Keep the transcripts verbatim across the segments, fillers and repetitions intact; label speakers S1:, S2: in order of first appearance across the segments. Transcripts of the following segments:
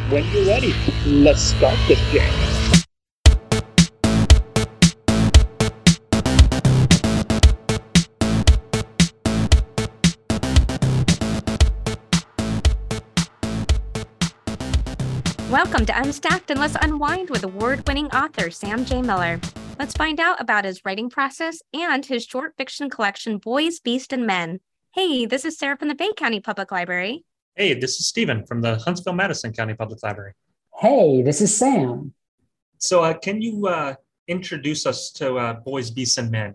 S1: when you're ready, let's start this game.
S2: Welcome to Unstacked and Let's Unwind with award-winning author Sam J. Miller. Let's find out about his writing process and his short fiction collection, Boys, Beasts, and Men. Hey, this is Sarah from the Bay County Public Library.
S3: Hey, this is Stephen from the Huntsville-Madison County Public Library.
S4: Hey, this is Sam.
S3: So uh, can you uh, introduce us to uh, Boys, Beasts, and Men?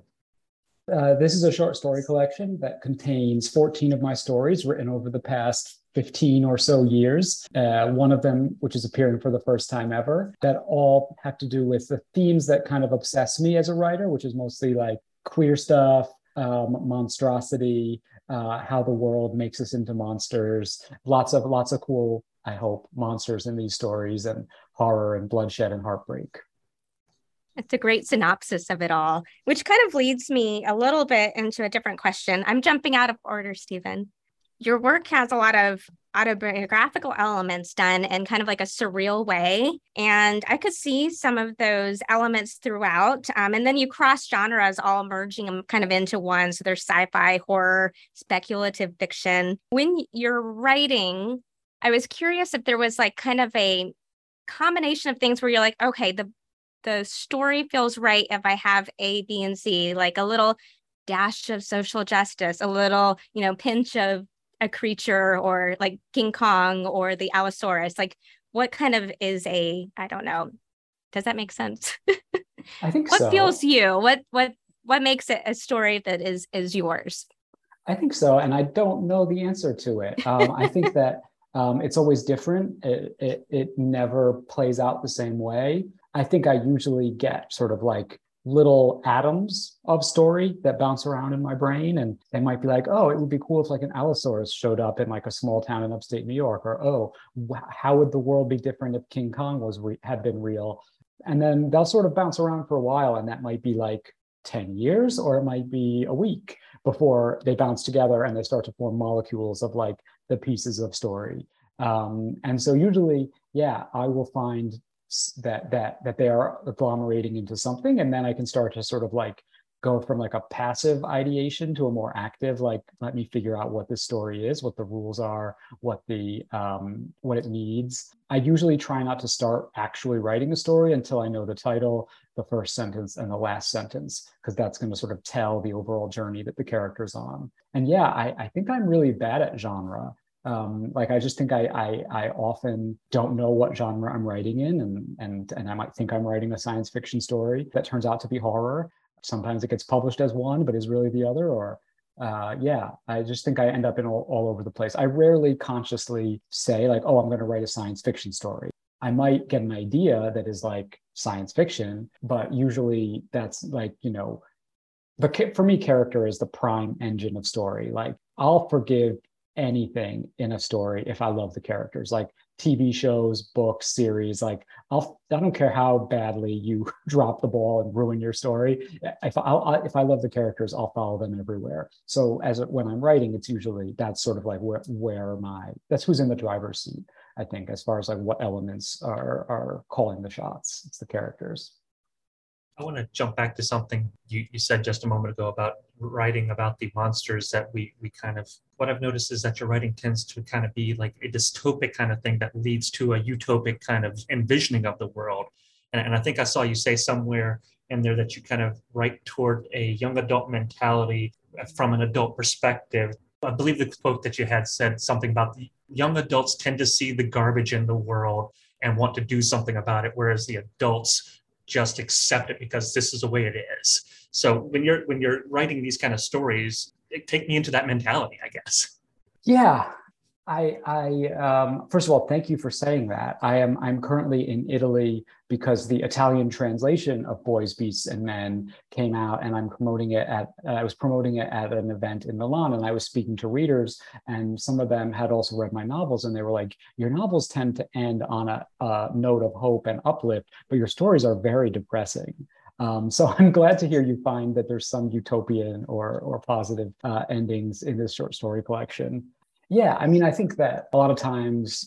S4: Uh, this is a short story collection that contains fourteen of my stories written over the past fifteen or so years. Uh, one of them, which is appearing for the first time ever, that all have to do with the themes that kind of obsess me as a writer, which is mostly like queer stuff, um, monstrosity, uh, how the world makes us into monsters, lots of lots of cool, I hope, monsters in these stories, and horror and bloodshed and heartbreak.
S2: It's a great synopsis of it all, which kind of leads me a little bit into a different question. I'm jumping out of order, Stephen. Your work has a lot of autobiographical elements done in kind of like a surreal way. And I could see some of those elements throughout. Um, and then you cross genres, all merging them kind of into one. So there's sci-fi, horror, speculative fiction. When you're writing, I was curious if there was like kind of a combination of things where you're like, okay, the the story feels right if I have A, B, and C, like a little dash of social justice, a little, you know, pinch of a creature or like King Kong or the Allosaurus. Like what kind of is a, I don't know. Does that make sense?
S4: I think
S2: what
S4: so.
S2: What fuels you? What, what, what makes it a story that is, is yours?
S4: I think so. And I don't know the answer to it. Um, I think that um, it's always different. It, it, it never plays out the same way. I think I usually get sort of like little atoms of story that bounce around in my brain. And they might be like, oh, it would be cool if like an Allosaurus showed up in like a small town in upstate New York. Or, oh, wh- how would the world be different if King Kong was re- had been real? And then they'll sort of bounce around for a while. And that might be like ten years, or it might be a week before they bounce together and they start to form molecules of like the pieces of story. Um, and so usually, yeah, I will find that that that they are agglomerating into something, and then I can start to sort of like go from like a passive ideation to a more active, like, let me figure out what this story is, what the rules are, what the um what it needs. I usually try not to start actually writing a story until I know the title, the first sentence, and the last sentence, because that's going to sort of tell the overall journey that the character's on. And yeah, I, I think I'm really bad at genre. Um, like I just think I, I I often don't know what genre I'm writing in, and and and I might think I'm writing a science fiction story that turns out to be horror. Sometimes it gets published as one, but is really the other. Or uh, yeah, I just think I end up in all, all over the place. I rarely consciously say like, oh, I'm going to write a science fiction story. I might get an idea that is like science fiction, but usually that's like, you know, the for me, character is the prime engine of story. Like I'll forgive anything in a story if I love the characters, like T V shows, books, series. Like I'll I don't care how badly you drop the ball and ruin your story. If I if I love the characters, I'll follow them everywhere. So as when I'm writing, it's usually that's sort of like where where my that's who's in the driver's seat. I think as far as like what elements are are calling the shots, it's the characters.
S3: I want to jump back to something you, you said just a moment ago about writing about the monsters that we we kind of, what I've noticed is that your writing tends to kind of be like a dystopic kind of thing that leads to a utopic kind of envisioning of the world. And, and I think I saw you say somewhere in there that you kind of write toward a young adult mentality from an adult perspective. I believe the quote that you had said something about the young adults tend to see the garbage in the world and want to do something about it, whereas the adults just accept it because this is the way it is. So when you're when you're writing these kind of stories, take me into that mentality, I guess.
S4: Yeah, I, I um, first of all, thank you for saying that. I am I'm currently in Italy because the Italian translation of Boys, Beasts, and Men came out, and I'm promoting it at uh, I was promoting it at an event in Milan, and I was speaking to readers, and some of them had also read my novels, and they were like, "Your novels tend to end on a, a note of hope and uplift, but your stories are very depressing." Um, so I'm glad to hear you find that there's some utopian or or positive uh, endings in this short story collection. Yeah, I mean, I think that a lot of times,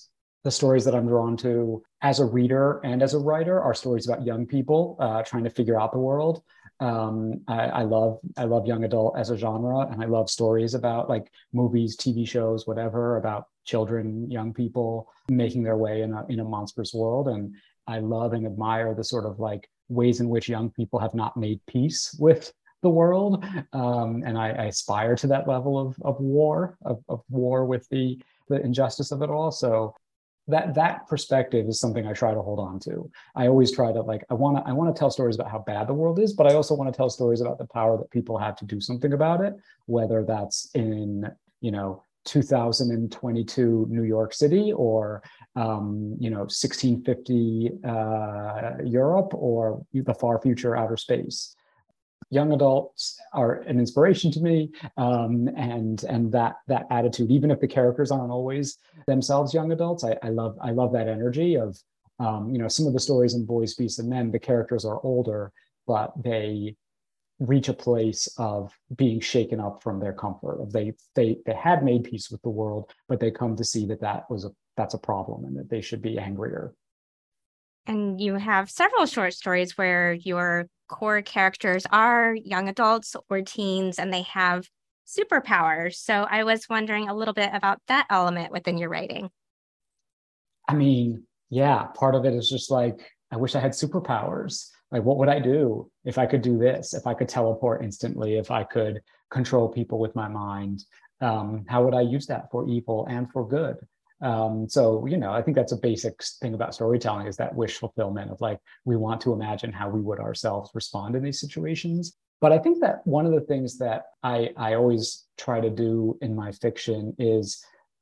S4: the stories that I'm drawn to as a reader and as a writer are stories about young people uh, trying to figure out the world. Um, I, I love I love young adult as a genre, and I love stories about like movies, T V shows, whatever, about children, young people making their way in a in a monstrous world. And I love and admire the sort of like ways in which young people have not made peace with the world, um, and I, I aspire to that level of of war, of, of war with the the injustice of it all. So that that perspective is something I try to hold on to. I always try to like I want to I want to tell stories about how bad the world is, but I also want to tell stories about the power that people have to do something about it, whether that's in, you know, two thousand twenty-two New York City, or um, you know, sixteen fifty uh, Europe, or the far future outer space. Young adults are an inspiration to me, um, and and that that attitude, even if the characters aren't always themselves young adults, I, I love I love that energy of um, you know, some of the stories in Boys, Beasts, and Men, the characters are older, but they reach a place of being shaken up from their comfort. Of they they they had made peace with the world, but they come to see that that was a that's a problem and that they should be angrier.
S2: And you have several short stories where your core characters are young adults or teens and they have superpowers. So I was wondering a little bit about that element within your writing.
S4: I mean, yeah, part of it is just like, I wish I had superpowers. Like, what would I do if I could do this? If I could teleport instantly, if I could control people with my mind, um, how would I use that for evil and for good? Um, so, you know, I think that's a basic thing about storytelling, is that wish fulfillment of like, we want to imagine how we would ourselves respond in these situations. But I think that one of the things that I, I always try to do in my fiction is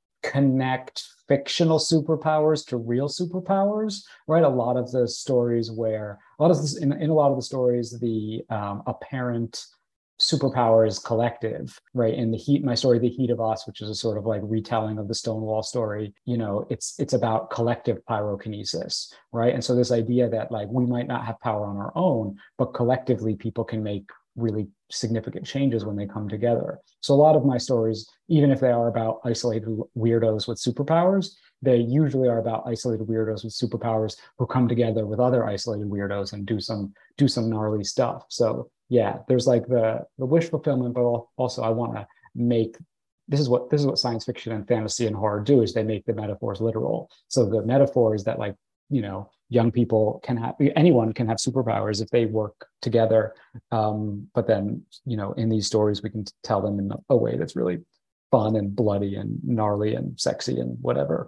S4: connect fictional superpowers to real superpowers, right? A lot of the stories where, a lot of this, in, in a lot of the stories, the um, apparent superpower is collective, right? In the heat, my story, The Heat of Us, which is a sort of like retelling of the Stonewall story, you know, it's it's about collective pyrokinesis, right? And so this idea that like we might not have power on our own, but collectively people can make really significant changes when they come together. So a lot of my stories, even if they are about isolated weirdos with superpowers, they usually are about isolated weirdos with superpowers who come together with other isolated weirdos and do some do some gnarly stuff. So yeah, there's like the the wish fulfillment, but also I want to make this is what this is what science fiction and fantasy and horror do, is they make the metaphors literal. So the metaphor is that, like, you know, young people can have, anyone can have superpowers if they work together. Um, but then, you know, in these stories, we can tell them in a way that's really fun and bloody and gnarly and sexy and whatever.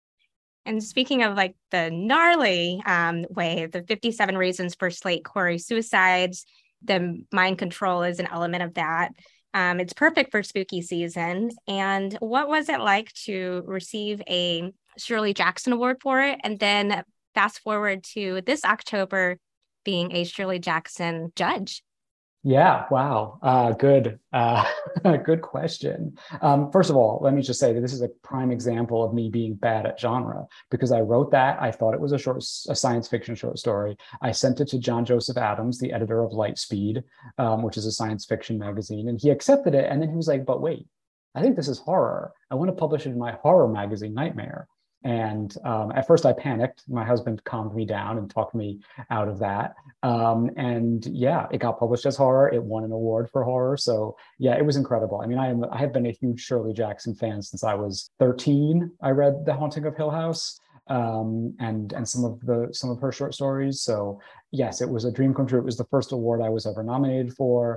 S2: And speaking of like the gnarly um, way, the fifty-seven Reasons for Slate Corey Suicides, the mind control is an element of that. Um, it's perfect for spooky season. And what was it like to receive a Shirley Jackson Award for it? And then fast forward to this October being a Shirley Jackson judge.
S4: Yeah, wow. Uh, good, uh, good question. Um, first of all, let me just say that this is a prime example of me being bad at genre, because I wrote that. I thought it was a short, a science fiction short story. I sent it to John Joseph Adams, the editor of Lightspeed, um, which is a science fiction magazine, and he accepted it. And then he was like, "But wait, I think this is horror. I want to publish it in my horror magazine, Nightmare." And um, at first I panicked. My husband calmed me down and talked me out of that. Um, and yeah, it got published as horror. It won an award for horror. So yeah, it was incredible. I mean, I am I have been a huge Shirley Jackson fan since I was thirteen. I read The Haunting of Hill House um, and and some of the some of her short stories. So yes, it was a dream come true. It was the first award I was ever nominated for,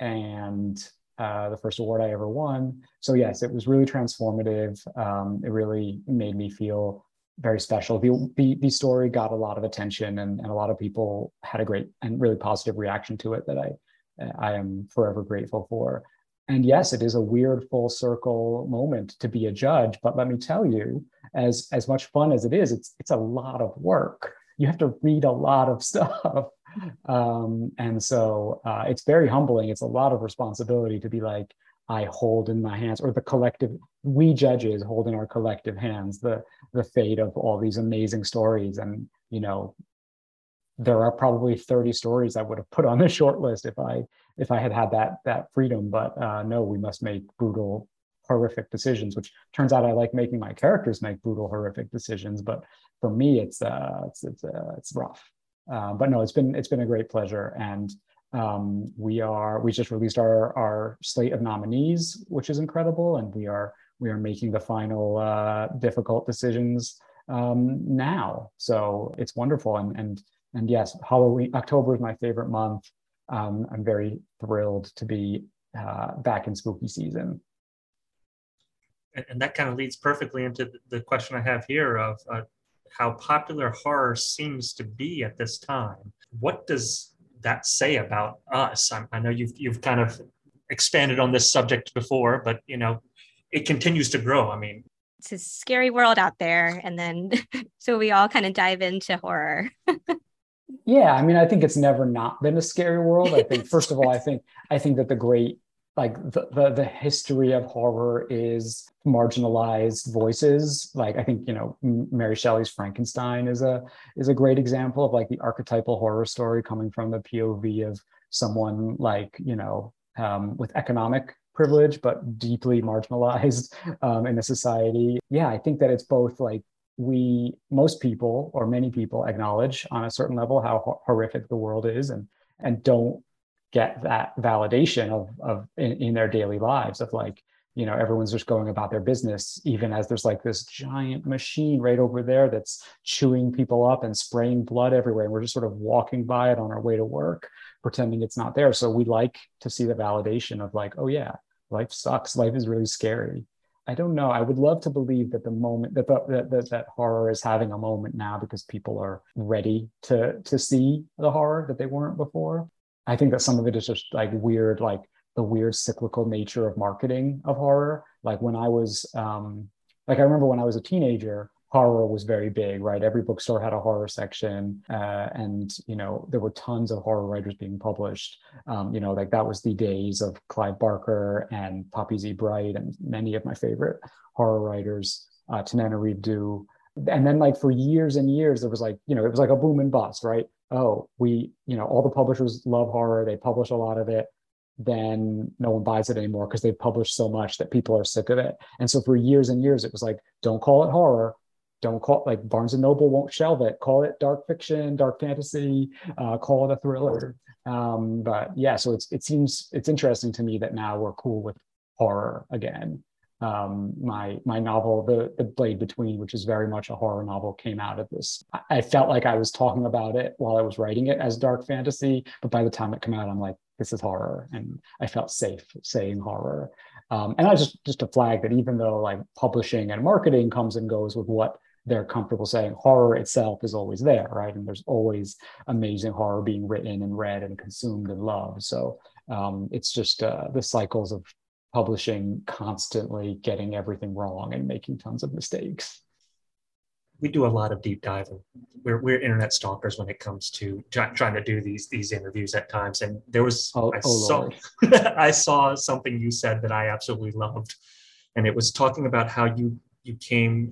S4: and Uh, the first award I ever won. So yes, it was really transformative. Um, it really made me feel very special. The, the, the story got a lot of attention, and, and a lot of people had a great and really positive reaction to it that I, I am forever grateful for. And yes, it is a weird full circle moment to be a judge, but let me tell you, as, as much fun as it is, it's, it's a lot of work. You have to read a lot of stuff. Um, and so uh, it's very humbling. It's a lot of responsibility to be like, I hold in my hands, or the collective, we judges hold in our collective hands, the the fate of all these amazing stories. And, you know, there are probably thirty stories I would have put on the short list if I if I had had that that freedom. But uh, no, we must make brutal, horrific decisions, which turns out I like making my characters make brutal, horrific decisions. But for me, it's uh, it's it's uh, it's rough. Uh, but no, it's been it's been a great pleasure, and um, we are we just released our our slate of nominees, which is incredible, and we are we are making the final uh, difficult decisions um, now. So it's wonderful, and and and yes, Halloween October is my favorite month. Um, I'm very thrilled to be uh, back in spooky season.
S3: And, and that kind of leads perfectly into the, the question I have here of uh, how popular horror seems to be at this time. What does that say about us? I, I know you've you've kind of expanded on this subject before, but you know, it continues to grow. I mean,
S2: it's a scary world out there, and then so we all kind of dive into horror.
S4: Yeah, I mean, I think it's never not been a scary world. I think, first of all, I think I think that the great, like the, the the history of horror is marginalized voices. Like I think, you know, Mary Shelley's Frankenstein is a is a great example of like the archetypal horror story coming from the P O V of someone like, you know, um, with economic privilege, but deeply marginalized um, in a society. Yeah, I think that it's both like we, most people or many people acknowledge on a certain level how ho- horrific the world is, and and don't get that validation of of in, in their daily lives of like, you know, everyone's just going about their business, even as there's like this giant machine right over there that's chewing people up and spraying blood everywhere. And we're just sort of walking by it on our way to work, pretending it's not there. So we like to see the validation of like, oh yeah, life sucks. Life is really scary. I don't know. I would love to believe that the moment that the, that, that that horror is having a moment now because people are ready to to see the horror that they weren't before. I think that some of it is just like weird, like the weird cyclical nature of marketing of horror. Like when I was, um, like I remember when I was a teenager, horror was very big, right? Every bookstore had a horror section, uh, and you know there were tons of horror writers being published. Um, you know, like that was the days of Clive Barker and Poppy Z. Brite and many of my favorite horror writers, uh, Tananarive Due. And then like for years and years, there was like, you know, it was like a boom and bust, right? Oh, we, you know, all the publishers love horror. They publish a lot of it. Then no one buys it anymore because they've published so much that people are sick of it. And so for years and years, it was like, don't call it horror. Don't call it, like Barnes and Noble won't shelve it. Call it dark fiction, dark fantasy, uh, call it a thriller. Um, but yeah, so it's it seems, it's interesting to me that now we're cool with horror again. Um, my my novel, the, the Blade Between, which is very much a horror novel, came out of this. I, I felt like I was talking about it while I was writing it as dark fantasy, but by the time it came out, I'm like, this is horror. And I felt safe saying horror. Um, and I just, just to flag that even though like publishing and marketing comes and goes with what they're comfortable saying, horror itself is always there, right? And there's always amazing horror being written and read and consumed and loved. So um, it's just uh, the cycles of publishing constantly getting everything wrong and making tons of mistakes.
S3: We do a lot of deep diving. We're we're internet stalkers when it comes to try, trying to do these these interviews at times. And there was
S4: oh,
S3: I
S4: oh
S3: saw
S4: Lord.
S3: I saw something you said that I absolutely loved, and it was talking about how you you came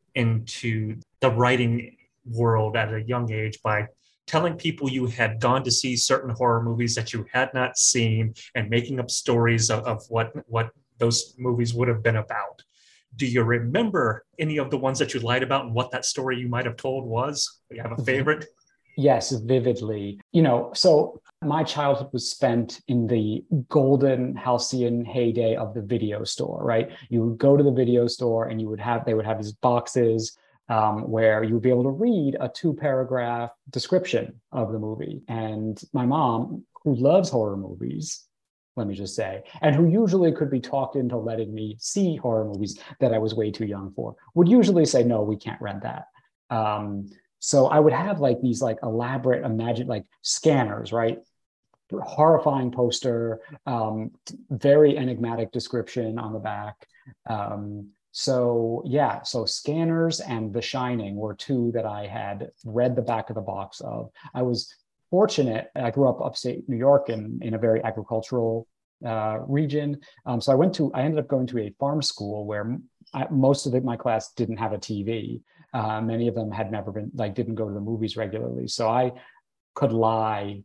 S3: into the writing world at a young age by telling people you had gone to see certain horror movies that you had not seen and making up stories of, of what what those movies would have been about. Do you remember any of the ones that you lied about and what that story you might have told was? Do you have a favorite?
S4: Yes, vividly. You know, so my childhood was spent in the golden halcyon heyday of the video store, right? You would go to the video store and you would have, they would have these boxes um, where you would be able to read a two paragraph description of the movie. And my mom, who loves horror movies, let me just say, and who usually could be talked into letting me see horror movies that I was way too young for, would usually say, no, we can't rent that. Um, so I would have like these like elaborate, imagine like scanners, right? Horrifying poster, um, very enigmatic description on the back. Um, so yeah, so Scanners and The Shining were two that I had read the back of the box of. I was fortunate. I grew up upstate New York in, in a very agricultural uh, region. Um, so I went to, I ended up going to a farm school where I, most of it, my class didn't have a T V. Uh, many of them had never been, like, didn't go to the movies regularly. So I could lie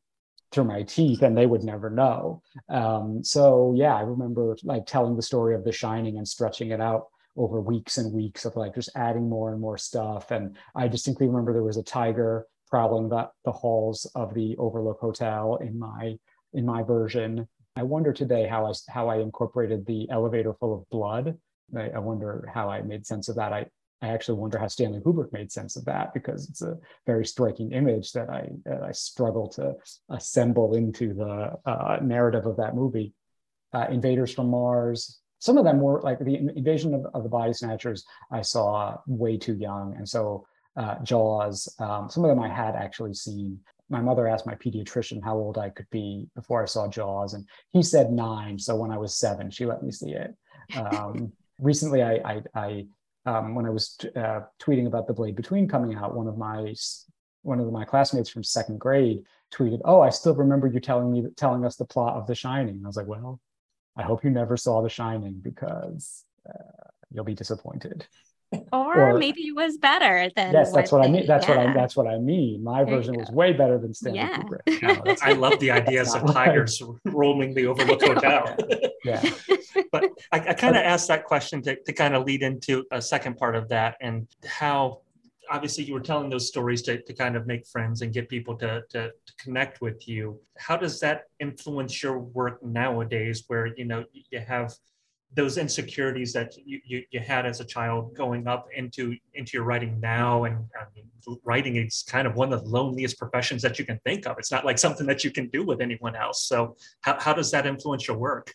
S4: through my teeth and they would never know. Um, so yeah, I remember like telling the story of The Shining and stretching it out over weeks and weeks of like just adding more and more stuff. And I distinctly remember there was a tiger prowling the, the halls of the Overlook Hotel in my in my version. I wonder today how I how I incorporated the elevator full of blood. I, I wonder how I made sense of that. I I actually wonder how Stanley Kubrick made sense of that, because it's a very striking image that I that I struggle to assemble into the uh, narrative of that movie. Uh, Invaders from Mars. Some of them were like the Invasion of, of the Body Snatchers I saw way too young. And so uh, Jaws, um, some of them I had actually seen. My mother asked my pediatrician how old I could be before I saw Jaws, and he said nine. So when I was seven, she let me see it. Um, recently, I, I, I um, when I was uh, tweeting about The Blade Between coming out, one of my one of my classmates from second grade tweeted, "Oh, I still remember you telling me telling us the plot of The Shining." And I was like, "Well, I hope you never saw The Shining, because uh, you'll be disappointed."
S2: Or, or maybe it was better than
S4: yes, that's what, what I mean. That's
S2: yeah.
S4: what I that's what I mean. My
S2: there
S4: version was way better than Stanley
S2: yeah.
S4: Kubrick. No, that's
S3: I love the ideas of tigers right. roaming the Overlook Hotel.
S4: Yeah.
S3: But I, I kind of asked that question to, to kind of lead into a second part of that, and how obviously you were telling those stories to, to kind of make friends and get people to, to, to connect with you. How does that influence your work nowadays, where, you know, you have those insecurities that you, you, you had as a child going up into, into your writing now? And I mean, writing is kind of one of the loneliest professions that you can think of. It's not like something that you can do with anyone else. So how, how does that influence your work?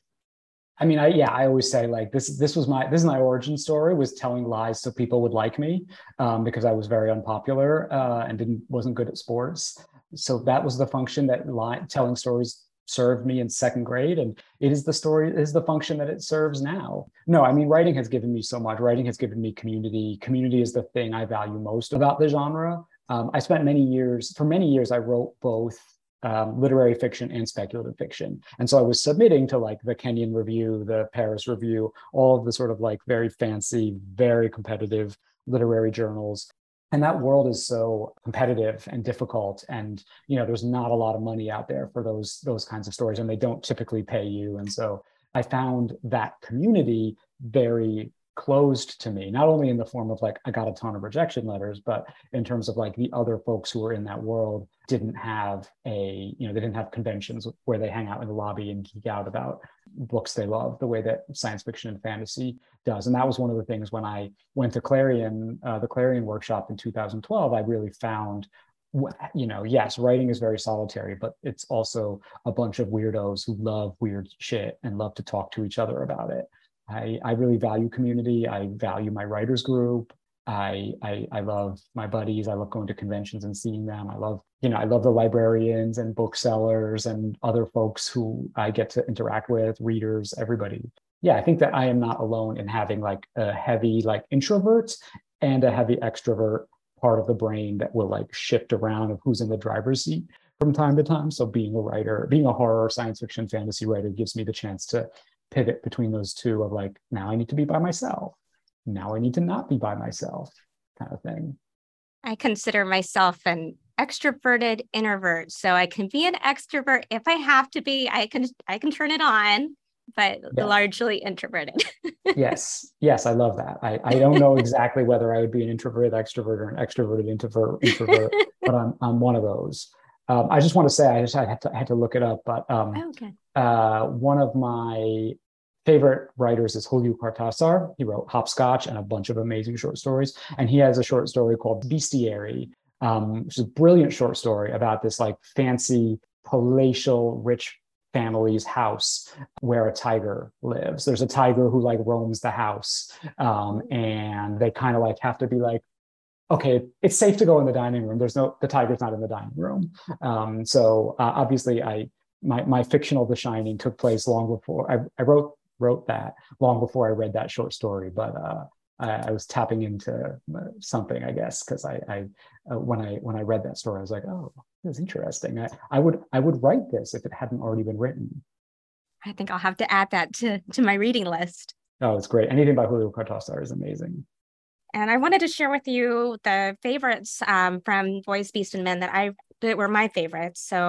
S4: I mean, I, yeah, I always say like this, this was my, this is my origin story, was telling lies so people would like me, um, because I was very unpopular uh, and didn't, wasn't good at sports. So that was the function that lie, telling stories served me in second grade. And it is the story, it is the function that it serves now. No, I mean, writing has given me so much. Writing has given me community. Community is the thing I value most about the genre. Um, I spent many years, for many years, I wrote both Um, literary fiction and speculative fiction. And so I was submitting to like the Kenyon Review, the Paris Review, all of the sort of like very fancy, very competitive literary journals. And that world is so competitive and difficult. And, you know, there's not a lot of money out there for those, those kinds of stories, and they don't typically pay you. And so I found that community very closed to me, not only in the form of like, I got a ton of rejection letters, but in terms of like the other folks who were in that world didn't have a, you know, they didn't have conventions where they hang out in the lobby and geek out about books they love the way that science fiction and fantasy does. And that was one of the things when I went to Clarion, uh, the Clarion workshop in two thousand twelve, I really found, you know, yes, writing is very solitary, but it's also a bunch of weirdos who love weird shit and love to talk to each other about it. I, I really value community. I value my writers group. I, I I love my buddies. I love going to conventions and seeing them. I love, you know, I love the librarians and booksellers and other folks who I get to interact with, readers, everybody. Yeah, I think that I am not alone in having like a heavy like introvert and a heavy extrovert part of the brain that will like shift around of who's in the driver's seat from time to time. So being a writer, being a horror, science fiction, fantasy writer gives me the chance to pivot between those two of like, now I need to be by myself. Now I need to not be by myself, kind of thing.
S2: I consider myself an extroverted introvert. So I can be an extrovert if I have to be. I can I can turn it on, but yeah. Largely introverted.
S4: Yes. Yes, I love that. I, I don't know exactly whether I would be an introverted extrovert or an extroverted introvert, introvert but I'm I'm one of those. Um, I just want to say, I just I had to I had to look it up, but um,
S2: oh, okay.
S4: uh, one of my favorite writers is Julio Cortázar. He wrote Hopscotch and a bunch of amazing short stories. And he has a short story called Bestiary, um, which is a brilliant short story about this like fancy, palatial, rich family's house where a tiger lives. There's a tiger who like roams the house. Um, and they kind of like have to be like, okay, it's safe to go in the dining room. There's no, the tiger's not in the dining room. Um, so uh, obviously I, my, my fictional The Shining took place long before I, I wrote wrote that long before I read that short story, but uh, I, I was tapping into something, I guess, because I, I uh, when I when I read that story, I was like, oh, this is interesting. I, I would I would write this if it hadn't already been written.
S2: I think I'll have to add that to to my reading list.
S4: Oh, it's great. Anything by Julio Cortázar is amazing.
S2: And I wanted to share with you the favorites um, from Boys, Beast, and Men that I that were my favorites. So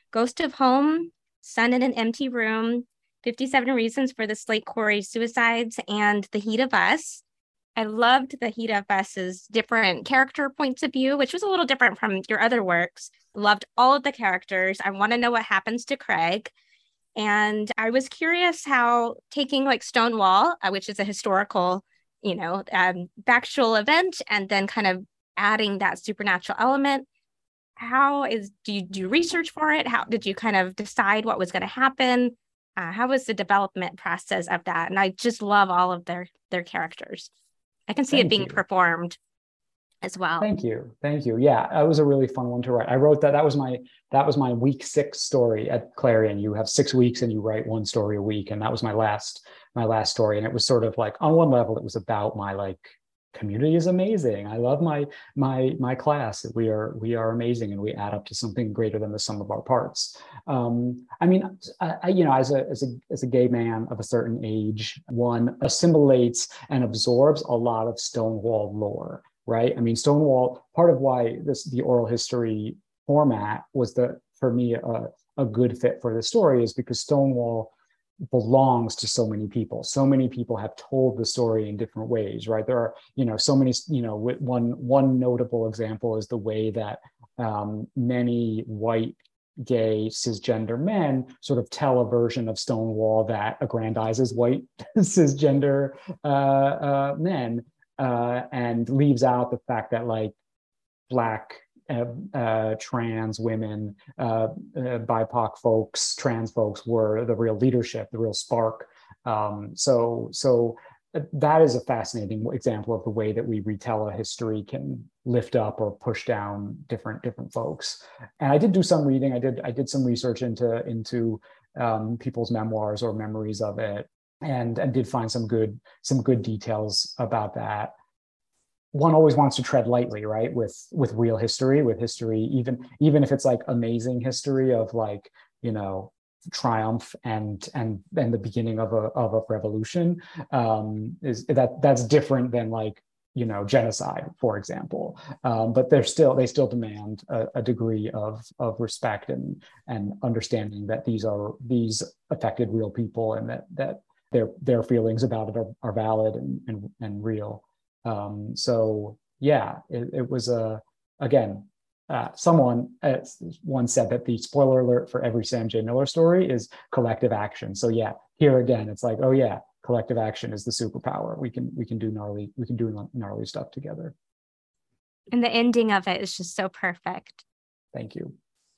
S2: Ghost of Home, Sun in an Empty Room, fifty-seven Reasons for the Slate Quarry Suicides, and The Heat of Us. I loved The Heat of Us's different character points of view, which was a little different from your other works. Loved all of the characters. I want to know what happens to Craig. And I was curious how taking like Stonewall, uh, which is a historical, you know, um, factual event, and then kind of adding that supernatural element. How is, do you do research for it? How did you kind of decide what was going to happen? Uh, how was the development process of that? And I just love all of their their characters. I can see
S4: Thank
S2: it being
S4: you.
S2: performed as well.
S4: Thank you. Thank you. Yeah, it was a really fun one to write. I wrote that. That was my that was my week six story at Clarion. You have six weeks and you write one story a week. And that was my last my last story. And it was sort of like, on one level, it was about my like community is amazing. I love my my my class. We are we are amazing, and we add up to something greater than the sum of our parts. Um, I mean, I, I, you know, as a as a as a gay man of a certain age, one assimilates and absorbs a lot of Stonewall lore, right? I mean, Stonewall. Part of why this the oral history format was the for me a, a good fit for the story is because Stonewall belongs to so many people. So many people have told the story in different ways, right? There are, you know, so many, you know, one one notable example is the way that um, many white, gay, cisgender men sort of tell a version of Stonewall that aggrandizes white, cisgender uh, uh, men uh, and leaves out the fact that like Black Uh, uh, trans women, uh, uh, B I P O C folks, trans folks were the real leadership, the real spark. Um, so, so that is a fascinating example of the way that we retell a history can lift up or push down different different folks. And I did do some reading. I did I did some research into into um, people's memoirs or memories of it, and and did find some good some good details about that. One always wants to tread lightly, right? With with real history, with history, even even if it's like amazing history of like, you know, triumph and and and the beginning of a of a revolution, um, is that that's different than like, you know, genocide, for example. Um, but they're still they still demand a, a degree of of respect and and understanding that these are these affected real people, and that that their their feelings about it are, are valid and and, and real. Um, so yeah, it, it was a, again, uh, someone uh, once said that the spoiler alert for every Sam J. Miller story is collective action. So yeah, here again, it's like, oh yeah, collective action is the superpower. We can we can do gnarly we can do gnarly stuff together.
S2: And the ending of it is just so perfect.
S4: Thank you.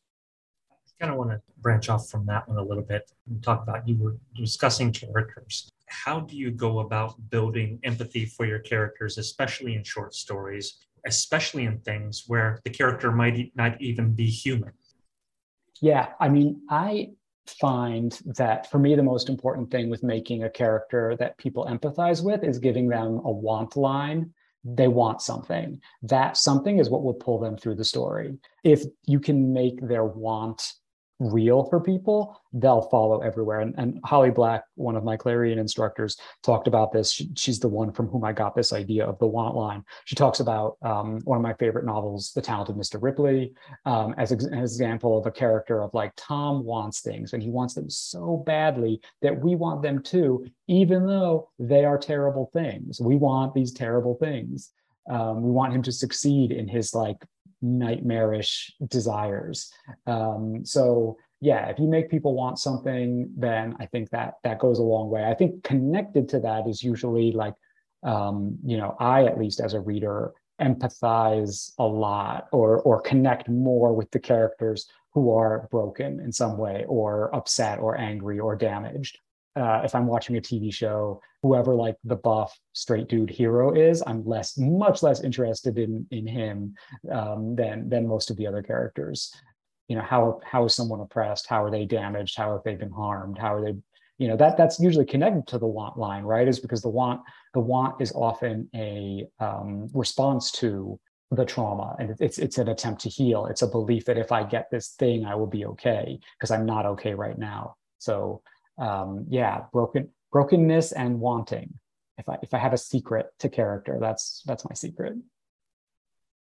S3: I kind of want to branch off from that one a little bit and talk about, you were discussing characters. How do you go about building empathy for your characters, especially in short stories, especially in things where the character might not even be human?
S4: Yeah, I mean, I find that for me, the most important thing with making a character that people empathize with is giving them a want line. They want something. That something is what will pull them through the story. If you can make their want real for people, they'll follow everywhere. And, and Holly Black, one of my Clarion instructors, talked about this. She, she's the one from whom I got this idea of the want line. She talks about um, one of my favorite novels, The Talented Mister Ripley, um, as an example of a character of like, Tom wants things and he wants them so badly that we want them too, even though they are terrible things. We want these terrible things. Um, we want him to succeed in his like nightmarish desires. Um, so yeah, if you make people want something, then I think that that goes a long way. I think connected to that is usually like, um, you know, I, at least as a reader, empathize a lot or or connect more with the characters who are broken in some way or upset or angry or damaged. Uh, if I'm watching a T V show, whoever like the buff straight dude hero is, I'm less, much less interested in in him um, than than most of the other characters. You know, how how is someone oppressed? How are they damaged? How have they been harmed? How are they? You know, that that's usually connected to the want line, right? Is because the want the want is often a um, response to the trauma, and it's it's an attempt to heal. It's a belief that if I get this thing, I will be okay because I'm not okay right now. So. Um, yeah, broken brokenness and wanting. If I if I have a secret to character, that's that's my secret.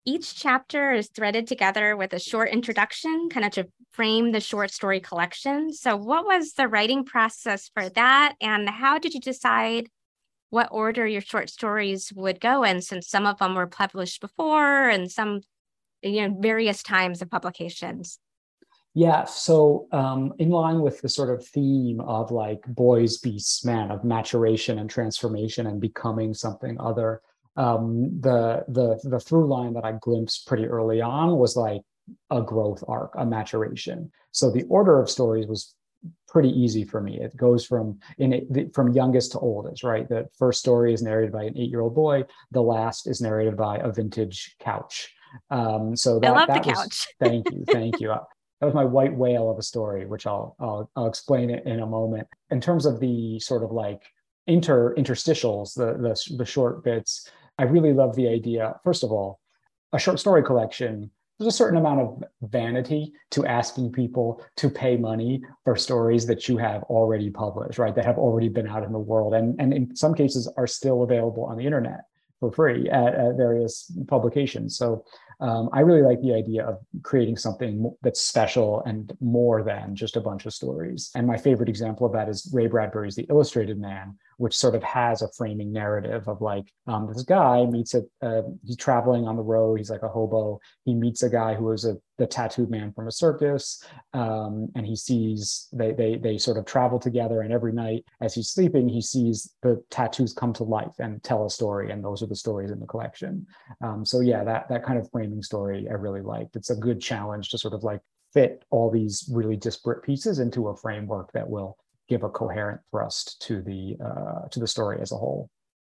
S2: Each chapter is threaded together with a short introduction, kind of to frame the short story collection. So what was the writing process for that? And how did you decide what order your short stories would go in, since some of them were published before and some, you know, various times of publications?
S4: Yeah, so um, in line with the sort of theme of like boys, beasts, men, of maturation and transformation and becoming something other, um, the the the through line that I glimpsed pretty early on was like a growth arc, a maturation. So the order of stories was pretty easy for me. It goes from in it, from youngest to oldest, right? The first story is narrated by an eight-year-old boy. The last is narrated by a vintage couch. Um, so that,
S2: I love
S4: that
S2: the
S4: was,
S2: couch.
S4: Thank you, thank you. That was my white whale of a story, which I'll, I'll I'll explain it in a moment. In terms of the sort of like inter interstitials, the the the short bits, I really love the idea. First of all, a short story collection. There's a certain amount of vanity to asking people to pay money for stories that you have already published, right? That have already been out in the world, and and in some cases are still available on the internet for free at, at various publications. So um, I really like the idea of creating something that's special and more than just a bunch of stories. And my favorite example of that is Ray Bradbury's The Illustrated Man, which sort of has a framing narrative of like, um, this guy meets a, uh, he's traveling on the road, he's like a hobo, he meets a guy who is a the tattooed man from a circus, um, and he sees, they, they, they sort of travel together, and every night as he's sleeping, he sees the tattoos come to life and tell a story, and those are the stories in the collection. Um, so yeah, that, that kind of framing story I really liked. It's a good challenge to sort of like fit all these really disparate pieces into a framework that will give a coherent thrust to the uh, to the story as a whole.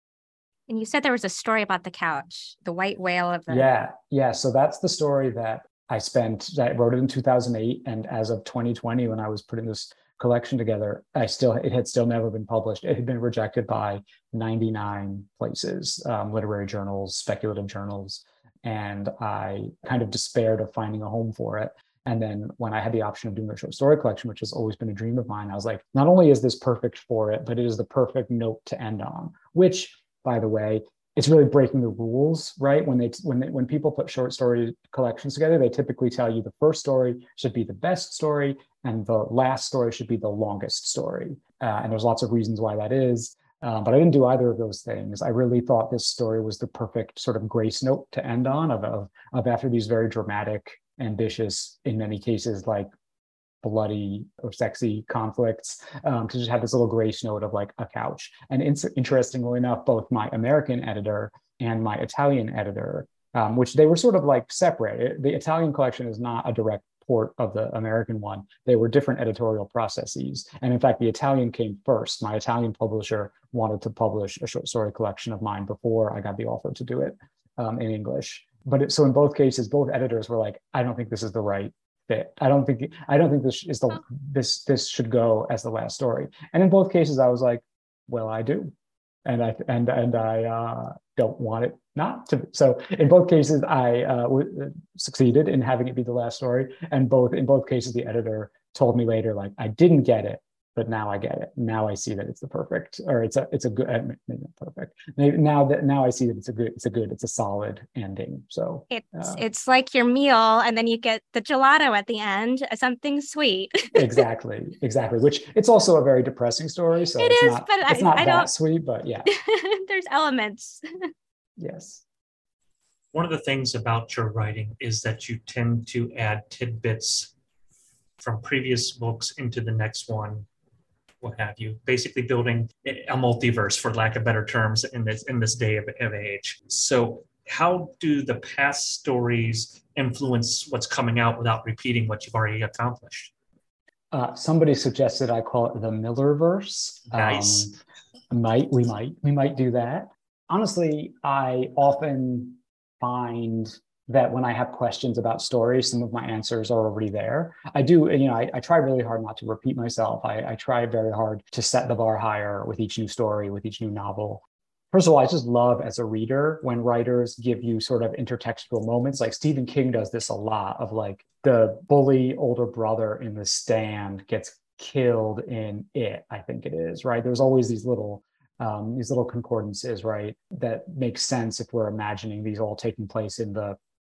S2: And you said there was a story about the couch, the white whale of the...
S4: Yeah, yeah. So that's the story that I spent, I wrote it in two thousand eight. And as of twenty twenty, when I was putting this collection together, I still, it had still never been published. It had been rejected by ninety-nine places, um, literary journals, speculative journals. And I kind of despaired of finding a home for it. And then when I had the option of doing a short story collection, which has always been a dream of mine, I was like, not only is this perfect for it, but it is the perfect note to end on, which, by the way, it's really breaking the rules, right? When they when they, when people put short story collections together, they typically tell you the first story should be the best story and the last story should be the longest story. Uh, and there's lots of reasons why that is. Uh, but I didn't do either of those things. I really thought this story was the perfect sort of grace note to end on of, of, of after these very dramatic, ambitious, in many cases, like bloody or sexy conflicts, um, to just have this little grace note of like a couch. And in- interestingly enough, both my American editor and my Italian editor, um, which they were sort of like separate. The Italian collection is not a direct port of the American one. They were different editorial processes. And in fact, the Italian came first. My Italian publisher wanted to publish a short story collection of mine before I got the offer to do it um, in English. But it, so in both cases, both editors were like, I don't think this is the right fit. I don't think I don't think this is the this this should go as the last story. And in both cases, I was like, well, I do, and I and and I uh, don't want it not to. So in both cases, I uh, w- succeeded in having it be the last story. And both in both cases, the editor told me later, like, I didn't get it, but now I get it. Now I see that it's the perfect, or it's a it's a good, maybe not perfect. Maybe now that now I see that it's a good, it's a good, it's a solid ending. So
S2: it's
S4: uh,
S2: it's like your meal, and then you get the gelato at the end, something sweet.
S4: exactly, exactly. Which it's also a very depressing story. So
S2: It
S4: it's
S2: is,
S4: not
S2: but
S4: it's
S2: I,
S4: not
S2: I
S4: that
S2: don't...
S4: sweet, but yeah.
S2: There's elements.
S4: Yes.
S3: One of the things about your writing is that you tend to add tidbits from previous books into the next one, what have you, basically building a multiverse, for lack of better terms, in this in this day of, of age. So how do the past stories influence what's coming out without repeating what you've already accomplished?
S4: Uh, somebody suggested I call it the Millerverse.
S3: Nice.
S4: Um, might we might we might do that. Honestly, I often find that when I have questions about stories, some of my answers are already there. I do, you know, I, I try really hard not to repeat myself. I, I try very hard to set the bar higher with each new story, with each new novel. First of all, I just love as a reader when writers give you sort of intertextual moments. Like Stephen King does this a lot, of like the bully older brother in The Stand gets killed in It, I think it is, right? There's always these little um, these little concordances, right, that make sense if we're imagining these all taking place in the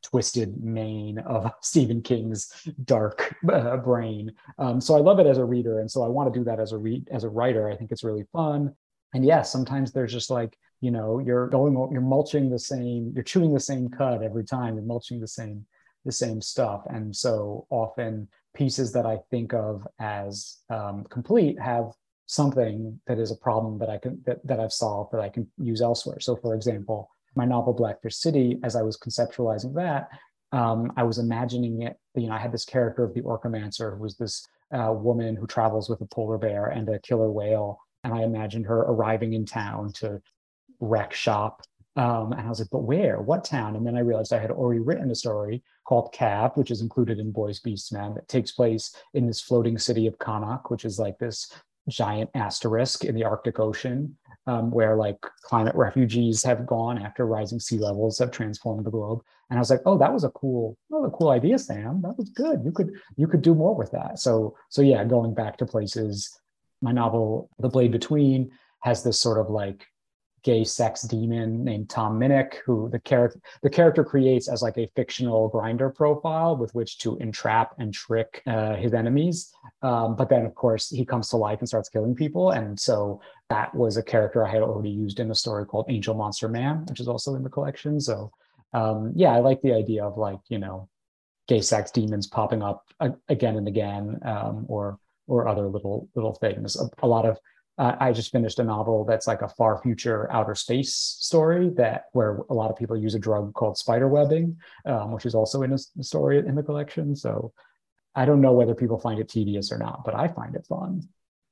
S4: twisted mane of Stephen King's dark uh, brain. Um, so I love it as a reader, and so I want to do that as a read as a writer. I think it's really fun. And yeah, sometimes there's just like, you know, you're going, you're mulching the same, you're chewing the same cud every time, you're mulching the same, the same stuff. And so often pieces that I think of as um, complete have something that is a problem that I can, that, that I've solved that I can use elsewhere. So for example, my novel Blackfish City, as I was conceptualizing that, um, I was imagining it, you know, I had this character of the Orcamancer, who was this uh, woman who travels with a polar bear and a killer whale. And I imagined her arriving in town to wreck shop. Um, and I was like, but where? What town? And then I realized I had already written a story called Cab, which is included in Boys, Beasts, Men, that takes place in this floating city of Connacht, which is like this giant asterisk in the Arctic Ocean, um, where like climate refugees have gone after rising sea levels have transformed the globe. And I was like, oh, that was a cool, that was a cool idea, Sam. That was good. You could, you could do more with that. So, so yeah, going back to places. My novel, The Blade Between, has this sort of like gay sex demon named Tom Minnick, who the character the character creates as like a fictional Grindr profile with which to entrap and trick uh, his enemies. Um, but then, of course, he comes to life and starts killing people. And so that was a character I had already used in a story called Angel Monster Man, which is also in the collection. So um, yeah, I like the idea of like, you know, gay sex demons popping up again and again, um, or or other little little things. A, a lot of uh, I just finished a novel that's like a far future outer space story that where a lot of people use a drug called spider webbing, um, which is also in a, a story in the collection. So I don't know whether people find it tedious or not, but I find it fun.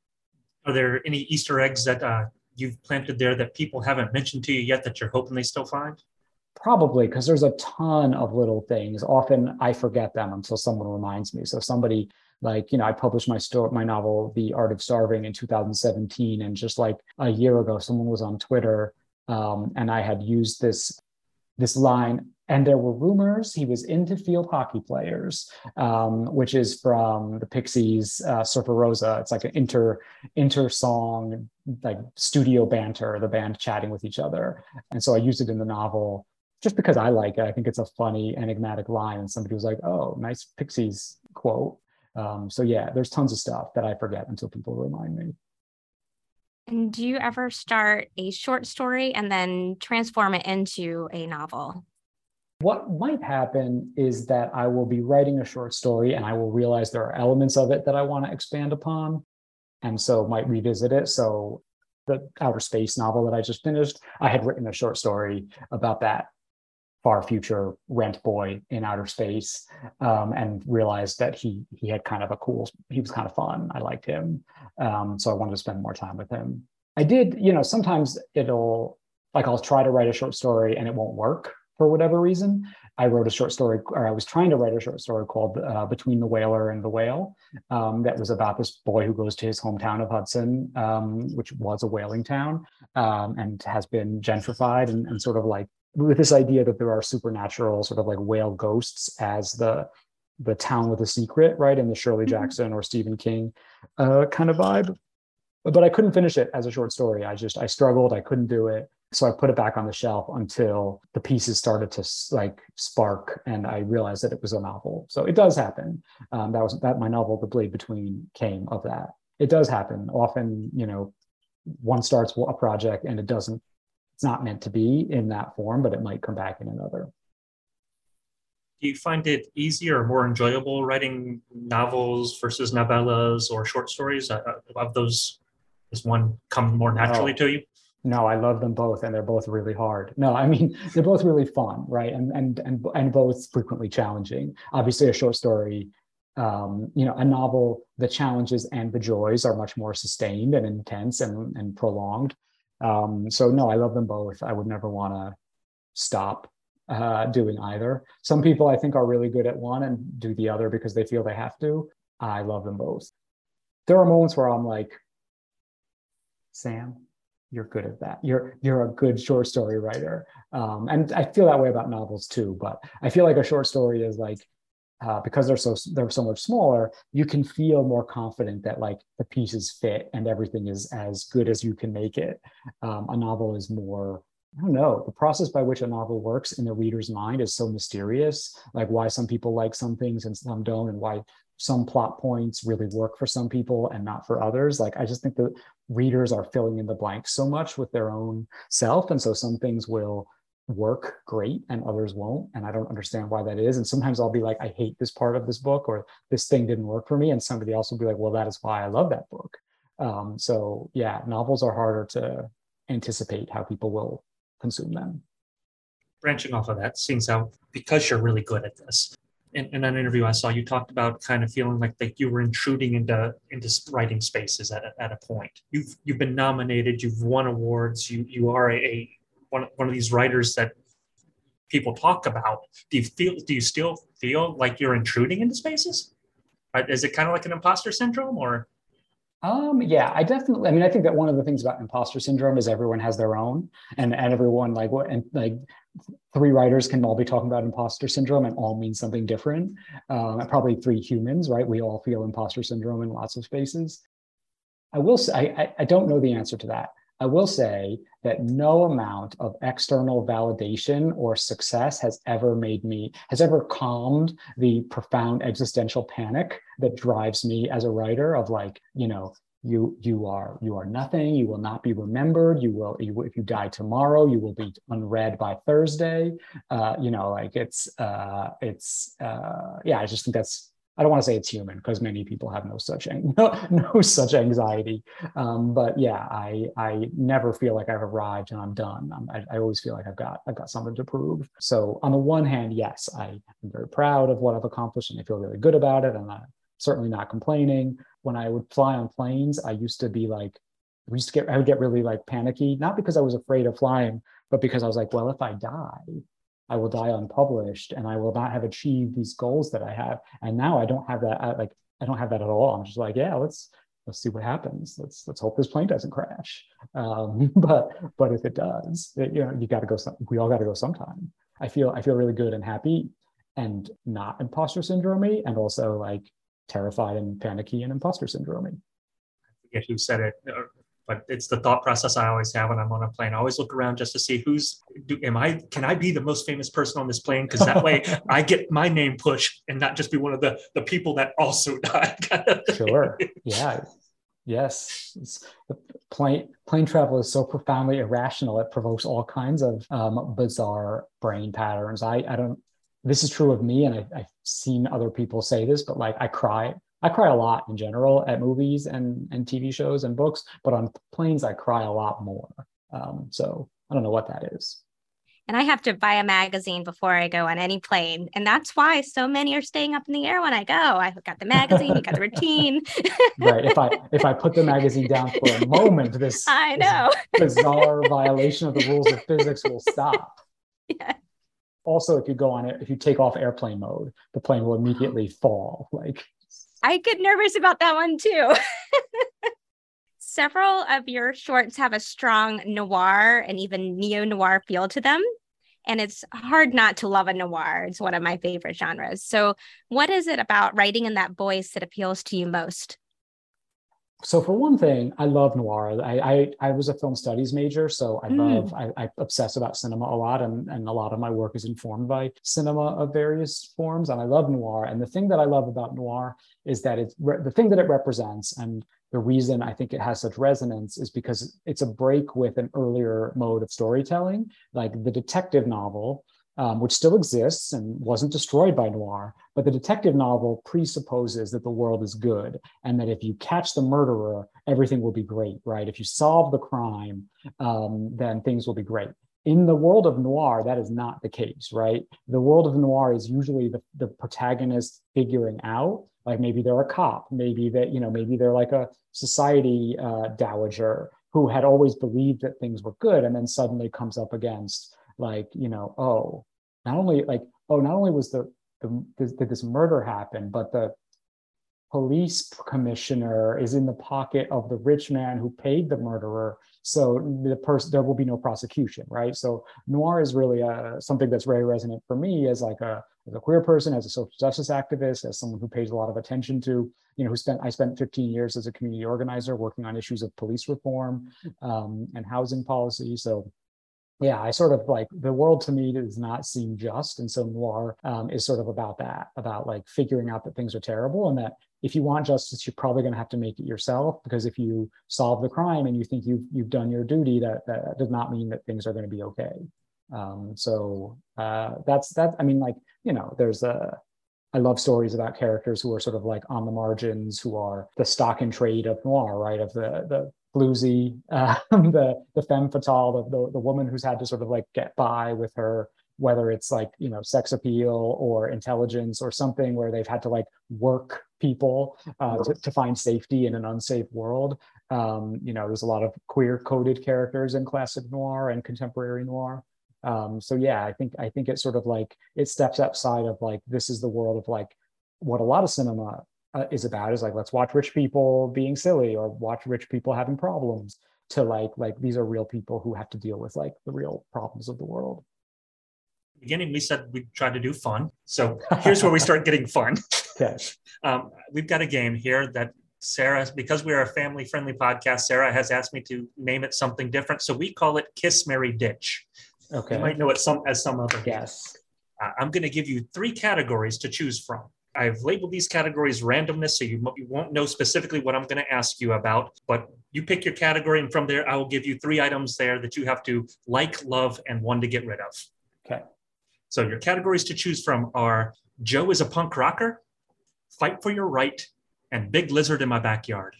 S3: Are there any Easter eggs that uh, you've planted there that people haven't mentioned to you yet that you're hoping they still find?
S4: Probably, because there's a ton of little things. Often I forget them until someone reminds me. So somebody, like, you know, I published my story, my novel, The Art of Starving, in two thousand seventeen. And just like a year ago, someone was on Twitter um, and I had used this, this line, and there were rumors he was into field hockey players, um, which is from the Pixies' uh, Surfer Rosa. It's like an inter, inter song, like studio banter, the band chatting with each other. And so I used it in the novel just because I like it. I think it's a funny, enigmatic line. And somebody was like, oh, nice Pixies quote. Um, so yeah, there's tons of stuff that I forget until people remind me.
S2: And do you ever start a short story and then transform it into a novel?
S4: What might happen is that I will be writing a short story and I will realize there are elements of it that I want to expand upon. And so might revisit it. So the outer space novel that I just finished, I had written a short story about that far future rent boy in outer space, um, and realized that he he had kind of a cool, he was kind of fun. I liked him. Um, so I wanted to spend more time with him. I did, you know, sometimes it'll, like I'll try to write a short story and it won't work for whatever reason. I wrote a short story, or I was trying to write a short story called uh, Between the Whaler and the Whale, um, that was about this boy who goes to his hometown of Hudson, um, which was a whaling town, um, and has been gentrified, and, and sort of like with this idea that there are supernatural sort of like whale ghosts as the the town with a secret, right? In the Shirley Jackson or Stephen King uh, kind of vibe. But I couldn't finish it as a short story. I just, I struggled, I couldn't do it. So I put it back on the shelf until the pieces started to like spark and I realized that it was a novel. So it does happen. Um, that was that my novel, The Blade Between, came of that. It does happen. Often, you know, one starts a project and it doesn't, it's not meant to be in that form, but it might come back in another.
S3: Do you find it easier or more enjoyable writing novels versus novellas or short stories? Uh, of those, does one come more naturally
S4: oh.
S3: to you?
S4: No, I love them both, and they're both really hard. No, I mean, they're both really fun, right? And and and and both frequently challenging. Obviously, a short story, um, you know, a novel, the challenges and the joys are much more sustained and intense and, and prolonged. Um, so no, I love them both. I would never want to stop uh, doing either. Some people I think are really good at one and do the other because they feel they have to. I love them both. There are moments where I'm like, Sam, you're good at that. You're you're a good short story writer. Um, and I feel that way about novels too, but I feel like a short story is like, uh, because they're so they're so much smaller, you can feel more confident that like the pieces fit and everything is as good as you can make it. Um, a novel is more I don't know. The process by which a novel works in the reader's mind is so mysterious, like why some people like some things and some don't, and why some plot points really work for some people and not for others. Like, I just think that readers are filling in the blanks so much with their own self. And so some things will work great and others won't. And I don't understand why that is. And sometimes I'll be like, I hate this part of this book, or this thing didn't work for me. And somebody else will be like, well, that is why I love that book. Um, so yeah, novels are harder to anticipate how people will consume them.
S3: Branching off of that, seems how, because you're really good at this, in, in an interview I saw, you talked about kind of feeling like that you were intruding into into writing spaces at a, at a point. You've you've been nominated, you've won awards, you you are a, a one, one of these writers that people talk about. Do you feel do you still feel like you're intruding into spaces? Is it kind of like an imposter syndrome, or?
S4: Um, yeah, I definitely, I mean, I think that one of the things about imposter syndrome is everyone has their own, and, and everyone like what, and like three writers can all be talking about imposter syndrome and all mean something different. Um, probably three humans, right? We all feel imposter syndrome in lots of spaces. I will say, I, I don't know the answer to that. I will say that no amount of external validation or success has ever made me, has ever calmed the profound existential panic that drives me as a writer of like, you know, you you are you are nothing, you will not be remembered, you will, you, if you die tomorrow, you will be unread by Thursday. Uh, you know, like it's, uh, it's, uh, yeah, I just think that's, I don't want to say it's human because many people have no such no, no such anxiety. Um, but yeah, I I never feel like I've arrived and I'm done. I'm, I, I always feel like I've got I've got something to prove. So on the one hand, yes, I am very proud of what I've accomplished and I feel really good about it. And I'm certainly not complaining. When I would fly on planes, I used to be like, I used to get I would get really like panicky, not because I was afraid of flying, but because I was like, well, if I die, I will die unpublished and I will not have achieved these goals that I have. And now I don't have that. I, like, I don't have that at all. I'm just like, yeah, let's, let's see what happens. Let's, let's hope this plane doesn't crash. Um, but, but if it does, it, you know, you got to go, some, we all got to go sometime. I feel, I feel really good and happy and not imposter syndrome-y, and also like terrified and panicky and imposter syndrome-y.
S3: I forget who said it, but it's the thought process I always have when I'm on a plane. I always look around just to see who's, do, am I, can I be the most famous person on this plane? Because that way I get my name pushed and not just be one of the, the people that also died.
S4: Sure. Yeah. Yes. It's, plane, plane travel is so profoundly irrational. It provokes all kinds of um, bizarre brain patterns. I, I don't, this is true of me, and I, I've seen other people say this, but like I cry. I cry a lot in general at movies and, and T V shows and books, but on planes, I cry a lot more. Um, so I don't know what that is.
S2: And I have to buy a magazine before I go on any plane. And that's why so many are staying up in the air when I go. I got the magazine, you got the routine.
S4: Right. If I if I put the magazine down for a moment, this,
S2: I know.
S4: this bizarre violation of the rules of physics will stop.
S2: Yeah.
S4: Also, if you go on it, if you take off airplane mode, the plane will immediately fall. Like,
S2: I get nervous about that one too. Several of your shorts have a strong noir and even neo-noir feel to them. And it's hard not to love a noir. It's one of my favorite genres. So what is it about writing in that voice that appeals to you most?
S4: So for one thing, I love noir. I I, I was a film studies major, so I mm. love, I, I obsess about cinema a lot, and, and a lot of my work is informed by cinema of various forms, and I love noir. And the thing that I love about noir is that it's, the thing that it represents, and the reason I think it has such resonance is because it's a break with an earlier mode of storytelling, like the detective novel, Um, which still exists and wasn't destroyed by noir. But the detective novel presupposes that the world is good and that if you catch the murderer, everything will be great, right? If you solve the crime, um, then things will be great. In the world of noir, that is not the case, right? The world of noir is usually the, the protagonist figuring out, like maybe they're a cop, maybe that, you know, maybe they're like a society uh, dowager who had always believed that things were good and then suddenly comes up against like, you know, oh, not only like, oh, not only was the, the this, did this murder happen, but the police commissioner is in the pocket of the rich man who paid the murderer. So the person, there will be no prosecution, right? So noir is really a, something that's very resonant for me as like a, as a queer person, as a social justice activist, as someone who pays a lot of attention to, you know, who spent, I spent fifteen years as a community organizer working on issues of police reform um, and housing policy. So yeah, I sort of like the world to me does not seem just. And so noir um, is sort of about that, about like figuring out that things are terrible and that if you want justice, you're probably going to have to make it yourself, because if you solve the crime and you think you've, you've done your duty, that, that does not mean that things are going to be okay. Um, so uh, that's that. I mean, like, you know, there's a, I love stories about characters who are sort of like on the margins, who are the stock and trade of noir, right? Of the, the, bluesy, uh, the the femme fatale, the, the the woman who's had to sort of like get by with her, whether it's like, you know, sex appeal or intelligence or something, where they've had to like work people uh, to, to find safety in an unsafe world. Um, you know, there's a lot of queer coded characters in classic noir and contemporary noir. Um, so yeah, I think I think it's sort of like it steps outside of like, this is the world of like what a lot of cinema Uh, is about, is like, let's watch rich people being silly or watch rich people having problems, to like like these are real people who have to deal with like the real problems of the world.
S3: Beginning, we said we try to do fun, so here's where we start getting fun.
S4: Okay.
S3: Um, we've got a game here that Sarah, because we are a family friendly podcast, Sarah has asked me to name it something different, so we call it Kiss, Marry, Ditch.
S4: Okay.
S3: You might know it some as some other.
S4: Yes.
S3: Uh, I'm going to give you three categories to choose from. I've labeled these categories randomness, so you, you won't know specifically what I'm going to ask you about, but you pick your category, and from there, I will give you three items there that you have to like, love, and one to get rid of.
S4: Okay.
S3: So your categories to choose from are Joe is a punk rocker, Fight for Your Right, and Big Lizard in My Backyard.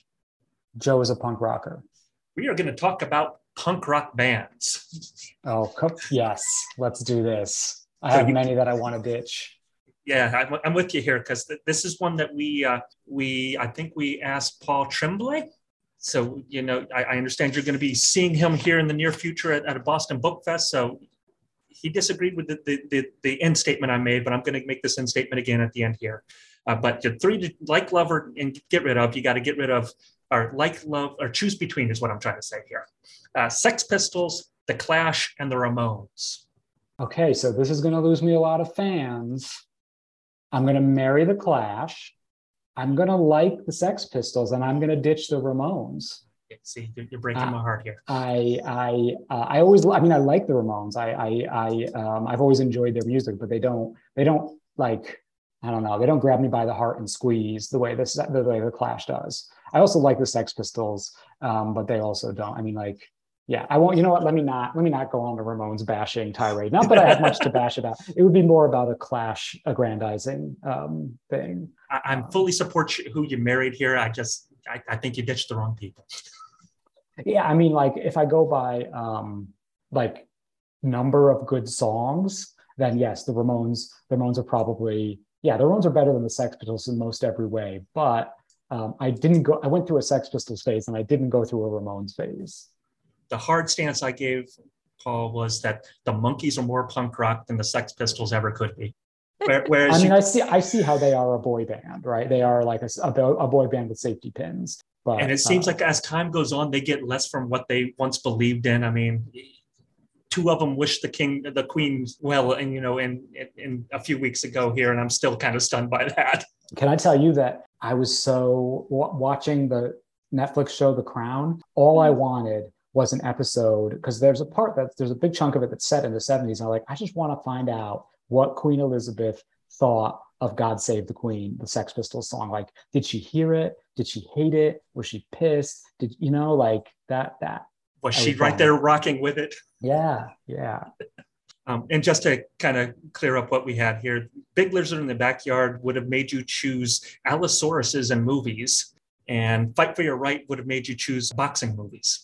S4: Joe is a punk rocker.
S3: We are going to talk about punk rock bands.
S4: Oh, yes. Let's do this. I
S3: So
S4: have
S3: you-
S4: many that I want to ditch.
S3: Yeah, I'm, I'm with you here, because th- this is one that we, uh, we I think we asked Paul Tremblay. So, you know, I, I understand you're going to be seeing him here in the near future at, at a Boston Book Fest. So he disagreed with the, the, the, the end statement I made, but I'm going to make this end statement again at the end here. Uh, but the three to like, love, or and get rid of, you got to get rid of, or like, love, or choose between is what I'm trying to say here. Uh, Sex Pistols, The Clash, and The Ramones.
S4: Okay, so this is going to lose me a lot of fans. I'm going to marry the Clash. I'm going to like the Sex Pistols, and I'm going to ditch the Ramones.
S3: See, you're breaking
S4: Uh,
S3: my heart here.
S4: I I uh, I always I mean I like the Ramones. I I I um, I've always enjoyed their music, but they don't they don't like I don't know they don't grab me by the heart and squeeze the way this the way the Clash does. I also like the Sex Pistols, um, but they also don't. I mean, like, yeah, I won't. You know what? Let me not. Let me not go on the Ramones bashing tirade. Not that I have much to bash about. It would be more about a Clash aggrandizing um, thing.
S3: I, I'm fully support you, who you married here. I just, I, I think you ditched the wrong people.
S4: Yeah, I mean, like if I go by um, like number of good songs, then yes, the Ramones. The Ramones are probably yeah, the Ramones are better than the Sex Pistols in most every way. But um, I didn't go. I went through a Sex Pistols phase, and I didn't go through a Ramones phase.
S3: The hard stance I gave Paul was that the Monkees are more punk rock than the Sex Pistols ever could be. Whereas
S4: I mean,
S3: you,
S4: I see, I see how they are a boy band, right? They are like a, a boy band with safety pins. But
S3: and it seems
S4: uh,
S3: like as time goes on, they get less from what they once believed in. I mean, two of them wish the king, the queen well, and you know, in, in in a few weeks ago here, and I'm still kind of stunned by that.
S4: Can I tell you that I was so w- watching the Netflix show The Crown? All I wanted was an episode, because there's a part that there's a big chunk of it that's set in the seventies. And I'm like, I just want to find out what Queen Elizabeth thought of God Save the Queen, the Sex Pistols song. Like, did she hear it? Did she hate it? Was she pissed? Did you know, like that, that.
S3: Was
S4: I
S3: she
S4: was
S3: right
S4: fine.
S3: there rocking with it?
S4: Yeah, yeah.
S3: Um, and just to kind of clear up what we had here, Big Lizard in the Backyard would have made you choose Allosauruses in movies, and Fight for Your Right would have made you choose boxing movies.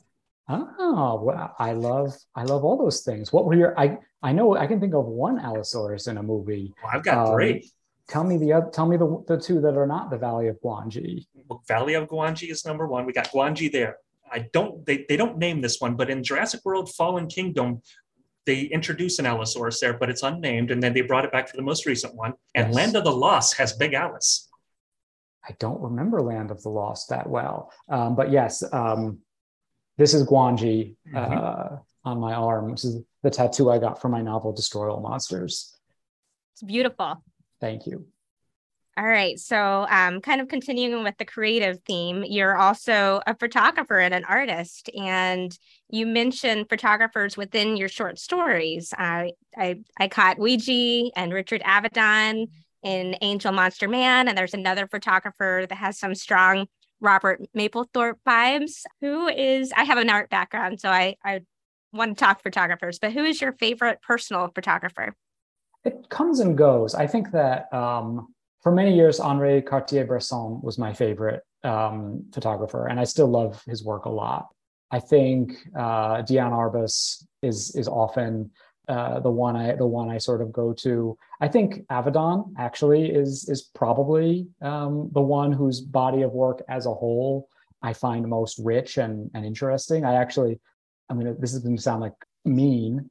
S4: Oh, well, I love, I love all those things. What were your, I, I know I can think of one Allosaurus in a movie.
S3: Well, I've got
S4: Um,
S3: three.
S4: Tell me the other, tell me the, the two that are not the Valley of Guanji.
S3: Valley of Guanji is number one. We got Guanji there. I don't, they, they don't name this one, but in Jurassic World Fallen Kingdom, they introduce an Allosaurus there, but it's unnamed. And then they brought it back for the most recent one. And
S4: Yes.
S3: Land of the Lost has Big Alice.
S4: I don't remember Land of the Lost that well. Um, but yes, um, this is Guanji uh,
S3: Mhm.
S4: on my arm. This is the tattoo I got for my novel, Destroy All Monsters.
S2: It's beautiful.
S4: Thank you.
S2: All right. So, um, kind of continuing with the creative theme, you're also a photographer and an artist, and you mentioned photographers within your short stories. I I, I caught Ouija and Richard Avedon in Angel Monster Man, and there's another photographer that has some strong Robert Mapplethorpe vibes. Who is? I have an art background, so I I want to talk photographers. But who is your favorite personal photographer?
S4: It comes and goes. I think that. Um... For many years, Henri Cartier-Bresson was my favorite um, photographer, and I still love his work a lot. I think uh, Diane Arbus is is often uh, the one I the one I sort of go to. I think Avedon actually is is probably um, the one whose body of work as a whole I find most rich and and interesting. I actually, I mean, this is going to sound like mean,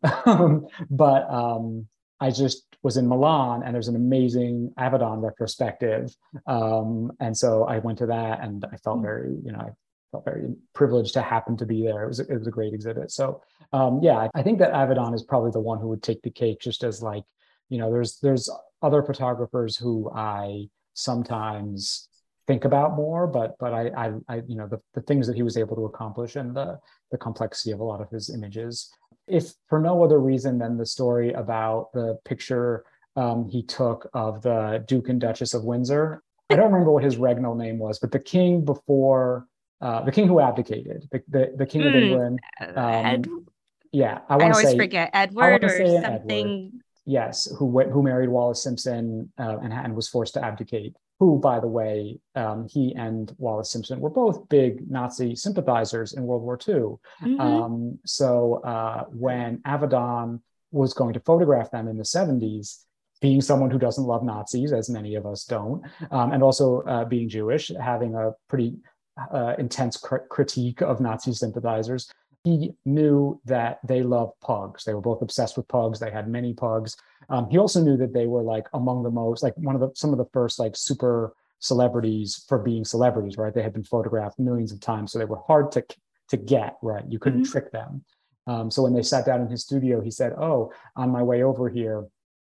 S4: but um, I just was in Milan, and there's an amazing Avedon retrospective, um, and so I went to that, and I felt very, you know, I felt very privileged to happen to be there. It was a, it was a great exhibit. So, um, yeah, I think that Avedon is probably the one who would take the cake, just as like, you know, there's there's other photographers who I sometimes think about more, but but I I, I you know the, the things that he was able to accomplish and the the complexity of a lot of his images. If for no other reason than the story about the picture um, he took of the Duke and Duchess of Windsor. I don't remember what his regnal name was, but the king before, uh, the king who abdicated, the, the, the king mm, of England. Um,
S2: Ed-
S4: yeah, I
S2: I
S4: want to
S2: always
S4: say
S2: forget Edward or
S4: say
S2: something.
S4: Edward. Yes, who who married Wallis Simpson uh, and, and was forced to abdicate. Who, by the way, um, he and Wallis Simpson were both big Nazi sympathizers in World War Two. Mm-hmm. Um, so uh, when Avedon was going to photograph them in the seventies, being someone who doesn't love Nazis, as many of us don't, um, and also uh, being Jewish, having a pretty uh, intense cr- critique of Nazi sympathizers, he knew that they loved pugs. They were both obsessed with pugs. They had many pugs. Um, he also knew that they were like among the most, like one of the, some of the first like super celebrities for being celebrities, right? They had been photographed millions of times, so they were hard to, to get, right? You couldn't mm-hmm. trick them. Um, so when they sat down in his studio, he said, oh, on my way over here,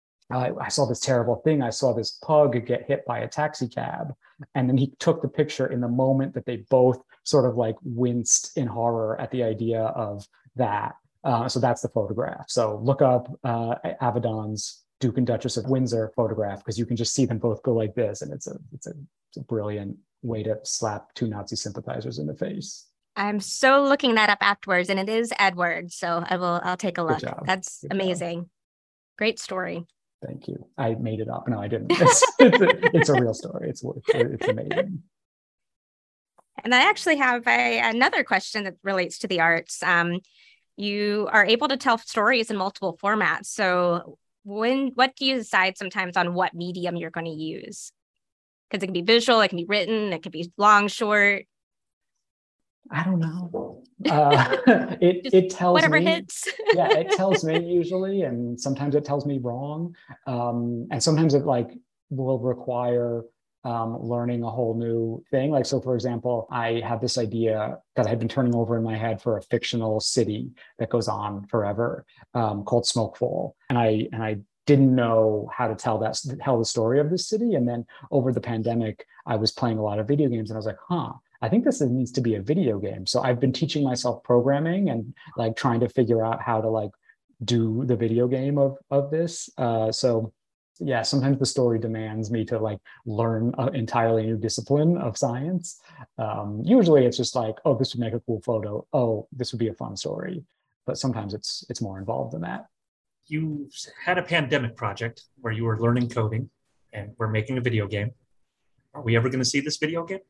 S4: I, I saw this terrible thing. I saw this pug get hit by a taxi cab. And then he took the picture in the moment that they both sort of like winced in horror at the idea of that. Uh, so that's the photograph. So look up uh, Avedon's Duke and Duchess of Windsor photograph, because you can just see them both go like this. And it's a, it's a, it's a brilliant way to slap two Nazi sympathizers in the face.
S2: I'm so looking that up afterwards, and it is Edward. So I will, I'll take a look.
S4: Good job.
S2: That's
S4: Good
S2: amazing.
S4: job.
S2: Great story.
S4: Thank you. I made it up. No, I didn't. It's, it's, a, it's a real story. It's, it's amazing.
S2: And I actually have a, another question that relates to the arts. Um, you are able to tell stories in multiple formats. So when, what do you decide sometimes on what medium you're going to use? Because it can be visual, it can be written, it can be long, short.
S4: I don't know. Uh, it it tells
S2: whatever
S4: me,
S2: hits.
S4: yeah, it tells me usually, and sometimes it tells me wrong, um, and sometimes it like will require um, learning a whole new thing. Like so, for example, I had this idea that I had been turning over in my head for a fictional city that goes on forever, um, called Smokefall, and I and I didn't know how to tell that tell the story of this city. And then over the pandemic, I was playing a lot of video games, and I was like, huh. I think this needs to be a video game. So I've been teaching myself programming and like trying to figure out how to like do the video game of, of this. Uh, so yeah, sometimes the story demands me to like learn an entirely new discipline of science. Um, usually it's just like, oh, this would make a cool photo. Oh, this would be a fun story. But sometimes it's it's more involved than that.
S3: You had a pandemic project where you were learning coding and we're making a video game. Are we ever going to see this video game?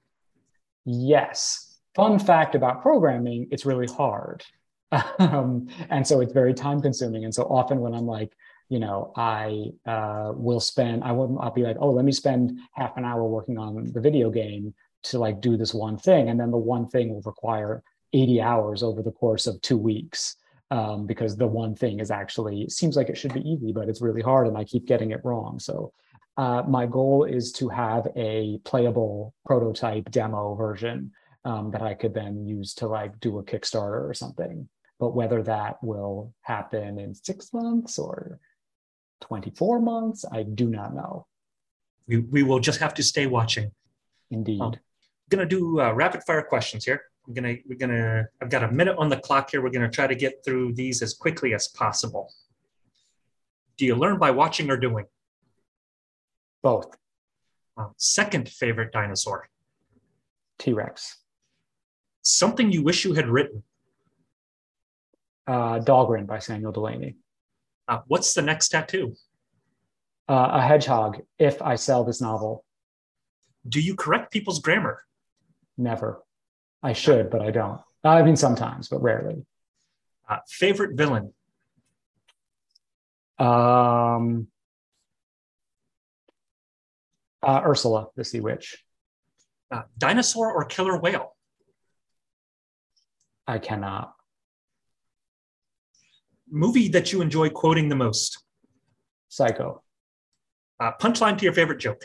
S4: Yes. Fun fact about programming, it's really hard. Um, and so it's very time consuming. And so often when I'm like, you know, I uh, will spend, I will, I'll be like, oh, let me spend half an hour working on the video game to like do this one thing. And then the one thing will require eighty hours over the course of two weeks. Um, because the one thing is actually, it seems like it should be easy, but it's really hard and I keep getting it wrong. So Uh, my goal is to have a playable prototype demo version um, that I could then use to like do a Kickstarter or something. But whether that will happen in six months or twenty-four months, I do not know.
S3: we, we will just have to stay watching.
S4: Indeed.
S3: Um, gonna do uh, rapid fire questions here. I'm gonna we're gonna I've got a minute on the clock here. We're gonna try to get through these as quickly as possible. Do you learn by watching or doing?
S4: Both.
S3: Uh, second favorite dinosaur?
S4: T-Rex.
S3: Something you wish you had written?
S4: Uh, Dahlgren by Samuel Delany.
S3: Uh, what's the next tattoo?
S4: Uh, a hedgehog, if I sell this novel.
S3: Do you correct people's grammar?
S4: Never. I should, but I don't. I mean, sometimes, but rarely.
S3: Uh, favorite villain?
S4: Um, uh, Ursula, the Sea Witch.
S3: Uh, dinosaur or killer whale?
S4: I cannot.
S3: Movie that you enjoy quoting the most?
S4: Psycho.
S3: Uh, punchline to your favorite joke?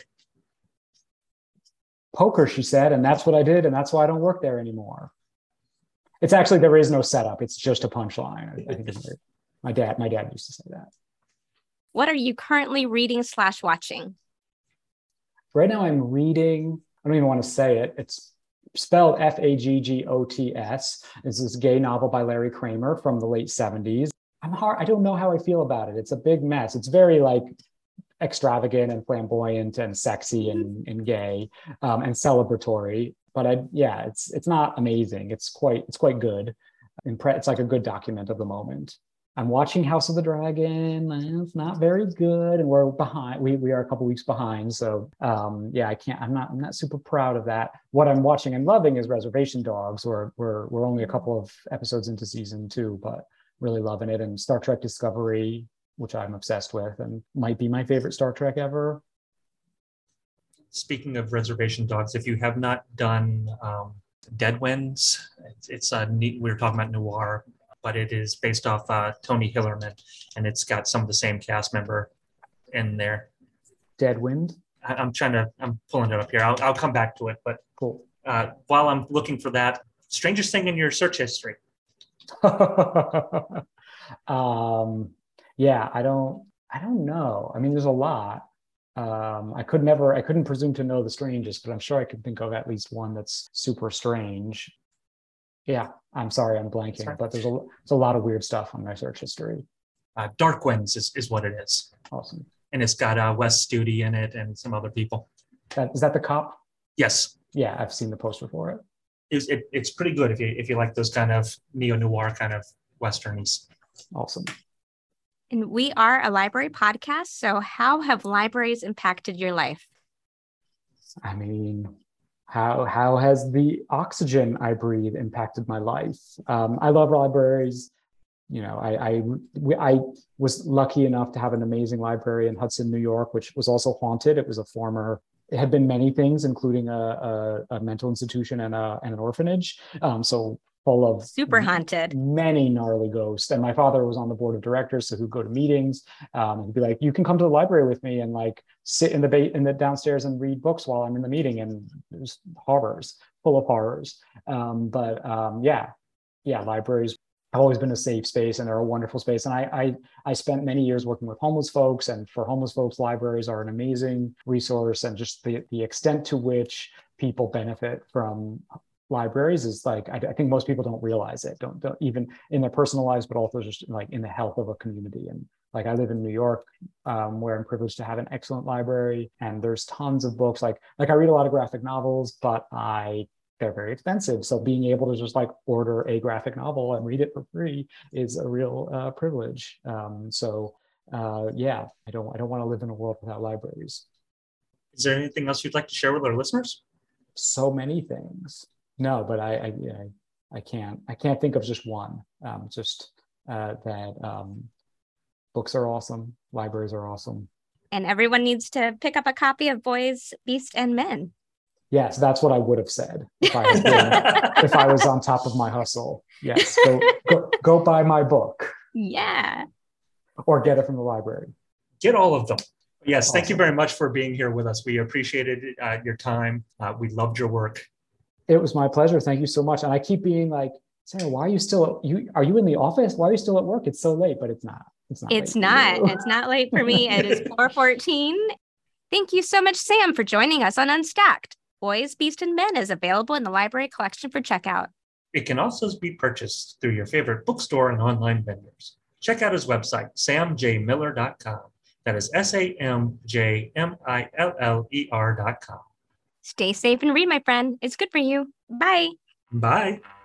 S4: Poker, she said, and that's what I did, and that's why I don't work there anymore. It's actually, there is no setup. It's just a punchline. I, I think it's weird. My dad, my dad used to say that.
S2: What are you currently reading slash watching?
S4: Right now I'm reading, I don't even want to say it. It's spelled F A G G O T S. It's this gay novel by Larry Kramer from the late seventies. I'm hard, I don't know how I feel about it. It's a big mess. It's very like extravagant and flamboyant and sexy and, and gay um, and celebratory. But I, yeah, it's it's not amazing. It's quite it's quite good. It's like a good document of the moment. I'm watching House of the Dragon. It's not very good, and we're behind. We we are a couple weeks behind. So um, yeah, I can't. I'm not. I'm not super proud of that. What I'm watching and loving is Reservation Dogs. We're we're we're only a couple of episodes into season two, but really loving it. And Star Trek Discovery, which I'm obsessed with, and might be my favorite Star Trek ever.
S3: Speaking of Reservation Dogs, if you have not done um, Dead Winds, it's, it's a neat. We were talking about noir, but it is based off uh, Tony Hillerman, and it's got some of the same cast member in there.
S4: Dead Wind?
S3: I, I'm trying to, I'm pulling it up here. I'll, I'll come back to it, but
S4: cool.
S3: Uh, while I'm looking for that, strangest thing in your search history?
S4: um, yeah, I don't, I don't know. I mean, there's a lot. Um, I could never, I couldn't presume to know the strangest, but I'm sure I could think of at least one that's super strange. Yeah, I'm sorry, I'm blanking, sorry. But there's a, there's a lot of weird stuff on my search history.
S3: Uh, Dark Winds is, is what it is.
S4: Awesome.
S3: And it's got uh, Wes Studi in it and some other people.
S4: That, is that the cop?
S3: Yes.
S4: Yeah, I've seen the poster for it.
S3: It's, it, it's pretty good if you if you like those kind of neo-noir kind of westernies.
S4: Awesome.
S2: And we are a library podcast, so how have libraries impacted your life?
S4: I mean, how how has the oxygen I breathe impacted my life? Um, I love libraries. You know, I, I I was lucky enough to have an amazing library in Hudson, New York, which was also haunted. It was a former, it had been many things, including a, a, a mental institution and, a, and an orphanage. Um, so full of
S2: super haunted,
S4: many gnarly ghosts. And my father was on the board of directors, so he'd go to meetings. Um, he'd be like, "You can come to the library with me and like sit in the ba- in the downstairs and read books while I'm in the meeting." And there's horrors, full of horrors. Um, but um, yeah, yeah, libraries have always been a safe space, and they're a wonderful space. And I, I I spent many years working with homeless folks, and for homeless folks, libraries are an amazing resource. And just the the extent to which people benefit from libraries is like, I, I think most people don't realize it, don't, don't even in their personal lives, but also just like in the health of a community. And like, I live in New York, um, where I'm privileged to have an excellent library, and there's tons of books. Like, like I read a lot of graphic novels, but I, they're very expensive. So being able to just like order a graphic novel and read it for free is a real uh, privilege. Um, so uh, yeah, I don't, I don't want to live in a world without libraries.
S3: Is there anything else you'd like to share with our listeners?
S4: So many things. No, but I, I, yeah, I can't, I can't think of just one. Um, just uh, that um, books are awesome, libraries are awesome,
S2: and everyone needs to pick up a copy of Boys, Beasts, and Men.
S4: Yes, that's what I would have said if I had been, if I was on top of my hustle. Yes, go, go, go buy my book.
S2: Yeah,
S4: or get it from the library.
S3: Get all of them. Yes,
S4: Awesome.
S3: Thank you very much for being here with us. We appreciated uh, your time. Uh, we loved your work.
S4: It was my pleasure. Thank you so much. And I keep being like, Sarah, why are you still, you are you in the office? Why are you still at work? It's so late, but it's not. It's not.
S2: It's not. It's not late for me. It is four fourteen. Thank you so much, Sam, for joining us on Unstacked. Boys, Beast, and Men is available in the library collection for checkout.
S3: It can also be purchased through your favorite bookstore and online vendors. Check out his website, sam j miller dot com. That is S A M J M I L L E R dot com.
S2: Stay safe and read, my friend. It's good for you. Bye.
S3: Bye.